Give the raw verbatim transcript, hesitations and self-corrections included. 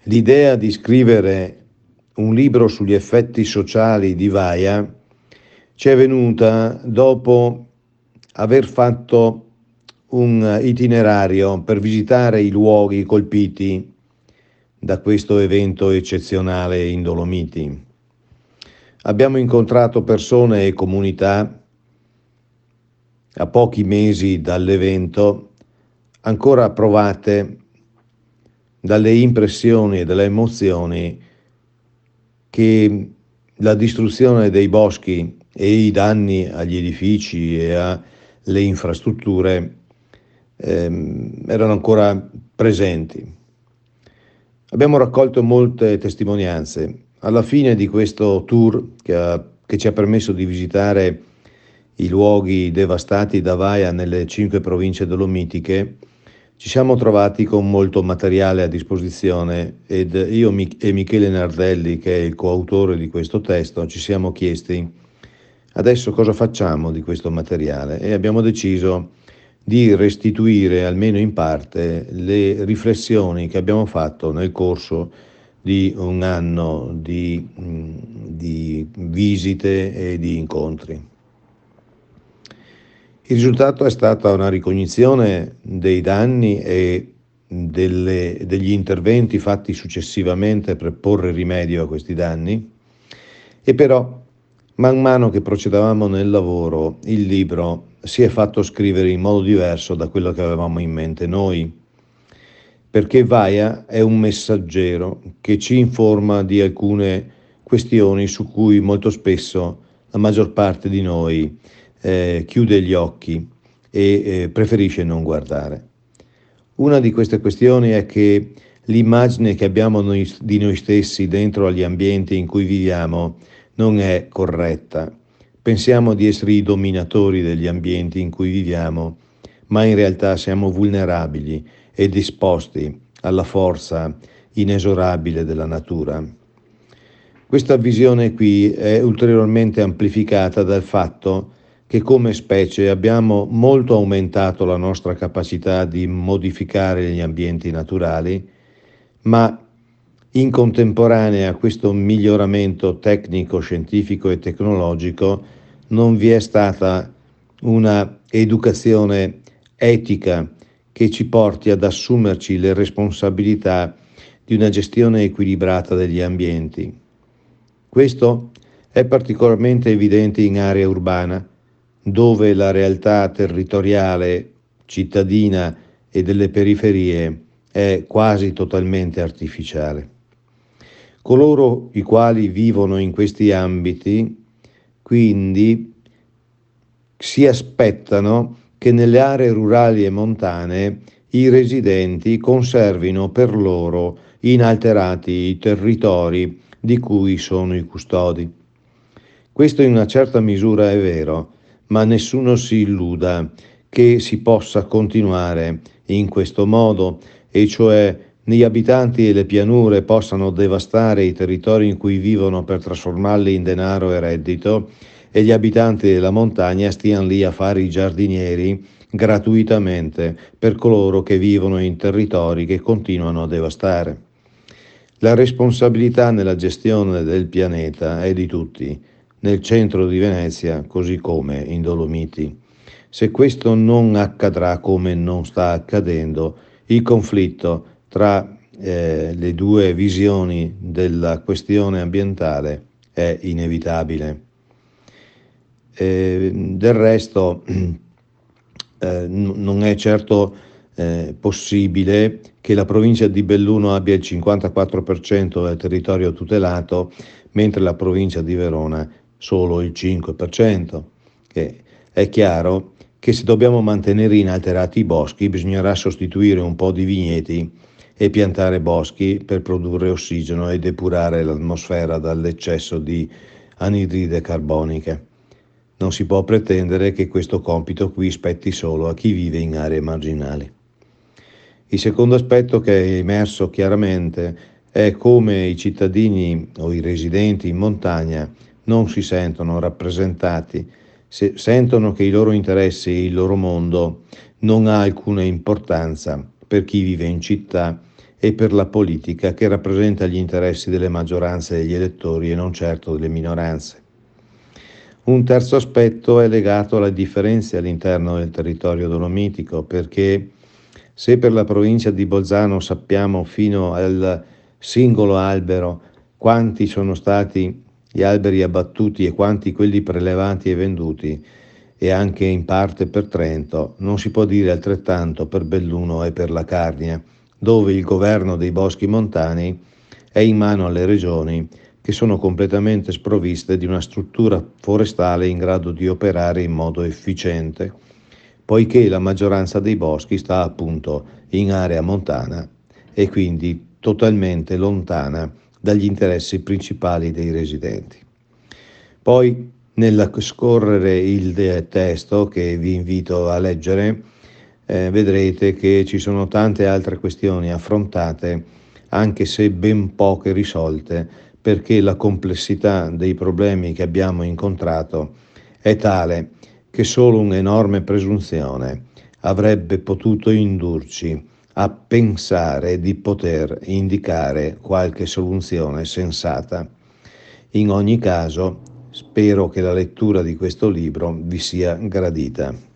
L'idea di scrivere un libro sugli effetti sociali di Vaia ci è venuta dopo aver fatto un itinerario per visitare i luoghi colpiti da questo evento eccezionale in Dolomiti. Abbiamo incontrato persone e comunità a pochi mesi dall'evento ancora provate dalle impressioni e dalle emozioni che la distruzione dei boschi e i danni agli edifici e alle infrastrutture ehm, erano ancora presenti. Abbiamo raccolto molte testimonianze. Alla fine di questo tour che, ha, che ci ha permesso di visitare i luoghi devastati da Vaia nelle cinque province dolomitiche, ci siamo trovati con molto materiale a disposizione ed io e Michele Nardelli, che è il coautore di questo testo, ci siamo chiesti adesso cosa facciamo di questo materiale e abbiamo deciso di restituire almeno in parte le riflessioni che abbiamo fatto nel corso di un anno di, di visite e di incontri. Il risultato è stata una ricognizione dei danni e delle, degli interventi fatti successivamente per porre rimedio a questi danni, e però man mano che procedevamo nel lavoro il libro si è fatto scrivere in modo diverso da quello che avevamo in mente noi, perché Vaia è un messaggero che ci informa di alcune questioni su cui molto spesso la maggior parte di noi eh, chiude gli occhi e eh, preferisce non guardare. Una di queste questioni è che l'immagine che abbiamo noi, di noi stessi dentro agli ambienti in cui viviamo non è corretta. Pensiamo di essere i dominatori degli ambienti in cui viviamo, ma in realtà siamo vulnerabili ed esposti alla forza inesorabile della natura. Questa visione qui è ulteriormente amplificata dal fatto che come specie abbiamo molto aumentato la nostra capacità di modificare gli ambienti naturali, ma in contemporanea a questo miglioramento tecnico, scientifico e tecnologico non vi è stata una educazione etica che ci porti ad assumerci le responsabilità di una gestione equilibrata degli ambienti. Questo è particolarmente evidente in area urbana, dove la realtà territoriale, cittadina e delle periferie è quasi totalmente artificiale. Coloro i quali vivono in questi ambiti, quindi, si aspettano che nelle aree rurali e montane i residenti conservino per loro inalterati i territori di cui sono i custodi. Questo in una certa misura è vero, ma nessuno si illuda che si possa continuare in questo modo, e cioè gli abitanti delle pianure possano devastare i territori in cui vivono per trasformarli in denaro e reddito, e gli abitanti della montagna stiano lì a fare i giardinieri gratuitamente per coloro che vivono in territori che continuano a devastare. La responsabilità nella gestione del pianeta è di tutti, nel centro di Venezia così come in Dolomiti. Se questo non accadrà, come non sta accadendo, il conflitto tra eh, le due visioni della questione ambientale è inevitabile. Eh, del resto eh, n- non è certo eh, possibile che la provincia di Belluno abbia il cinquantaquattro per cento del territorio tutelato, mentre la provincia di Verona solo il cinque per cento. Che è chiaro che se dobbiamo mantenere inalterati i boschi bisognerà sostituire un po' di vigneti e piantare boschi per produrre ossigeno e depurare l'atmosfera dall'eccesso di anidride carbonica. Non si può pretendere che questo compito qui spetti solo a chi vive in aree marginali. Il secondo aspetto che è emerso chiaramente è come i cittadini o i residenti in montagna non si sentono rappresentati, se sentono che i loro interessi e il loro mondo non ha alcuna importanza per chi vive in città e per la politica che rappresenta gli interessi delle maggioranze degli elettori e non certo delle minoranze. Un terzo aspetto è legato alle differenze all'interno del territorio dolomitico, perché se per la provincia di Bolzano sappiamo fino al singolo albero quanti sono stati gli alberi abbattuti e quanti quelli prelevati e venduti, e anche in parte per Trento, non si può dire altrettanto per Belluno e per la Carnia, dove il governo dei boschi montani è in mano alle regioni, che sono completamente sprovviste di una struttura forestale in grado di operare in modo efficiente, poiché la maggioranza dei boschi sta appunto in area montana e quindi totalmente lontana dagli interessi principali dei residenti. Poi, nel scorrere il testo che vi invito a leggere, eh, vedrete che ci sono tante altre questioni affrontate, anche se ben poche risolte, perché la complessità dei problemi che abbiamo incontrato è tale che solo un'enorme presunzione avrebbe potuto indurci a pensare di poter indicare qualche soluzione sensata. In ogni caso, spero che la lettura di questo libro vi sia gradita.